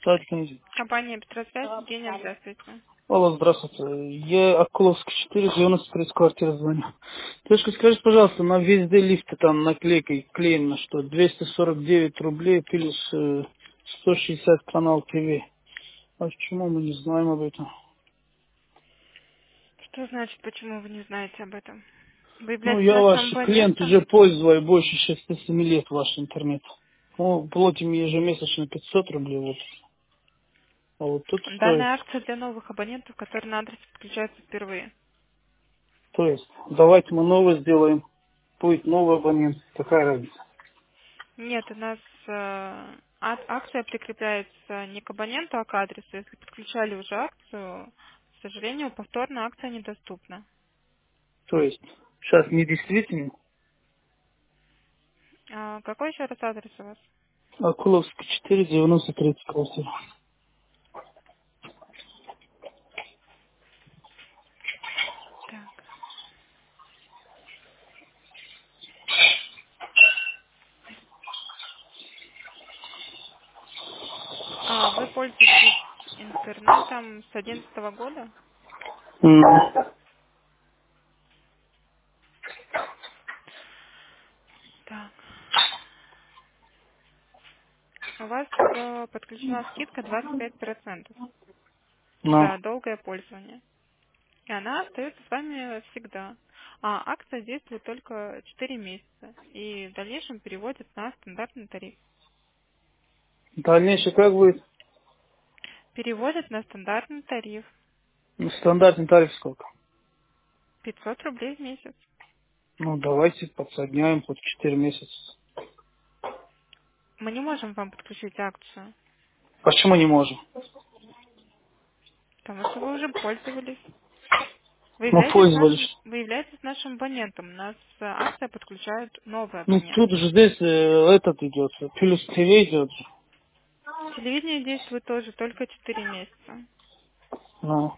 Здравствуйте. Компания «Петросвязь», Евгения, здравствуйте. Алло, здравствуйте. Я Акуловский 4, 93 квартира звоню. Девушка, скажите, пожалуйста, на везде лифты там наклейкой клеено, что 249 рублей плюс 160 канал ТВ. А почему мы не знаем об этом? Что значит, почему вы не знаете об этом? Вы Ну, являетесь я ваш нашим клиент абонентом? уже пользуюсь больше 6-7 лет ваш интернет. Ну, платим ежемесячно 500 рублей, вот. А вот тут стоит. Данная акция для новых абонентов, которые на адрес подключаются впервые. То есть, давайте мы новое сделаем. Будет новый абонент. Какая разница? Нет, у нас акция прикрепляется не к абоненту, а к адресу. Если подключали уже акцию, к сожалению, повторно акция недоступна. То есть, сейчас не действительно, Какой еще раз адрес у вас? Акуловский 4, 93 квартира. Так. Вы пользуетесь интернетом с 2011 года? М. Так. У вас подключена скидка 25% Ну, за долгое пользование. И она остается с вами всегда. А акция действует только 4 месяца. И в дальнейшем переводит на стандартный тариф. дальнейшее как будет? Переводит на стандартный тариф. Ну, стандартный тариф сколько? 500 рублей в месяц. Ну, давайте подсоединяем хоть 4 месяца. Мы не можем вам подключить акцию, Почему не можем? потому что вы уже пользовались. Мы пользовались. Вы являетесь нашим абонентом. У нас акция подключает новые Ну, тут абоненты. же здесь этот идет, плюс ТВ идет. Телевидение действует тоже только 4 месяца. Ну,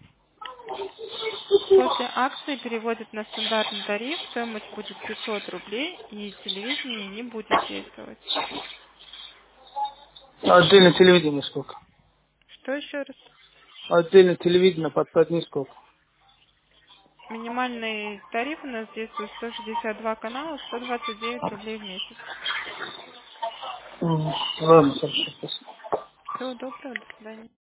После акции переводят на стандартный тариф, стоимость будет 500 рублей, и телевидение не будет действовать. отдельно телевидение сколько? Что еще раз? Отдельно телевидение подсоединить сколько? Минимальный тариф у нас действует 162 канала, 129 рублей в месяц. Ладно, хорошо, спасибо. Всего доброго, до свидания.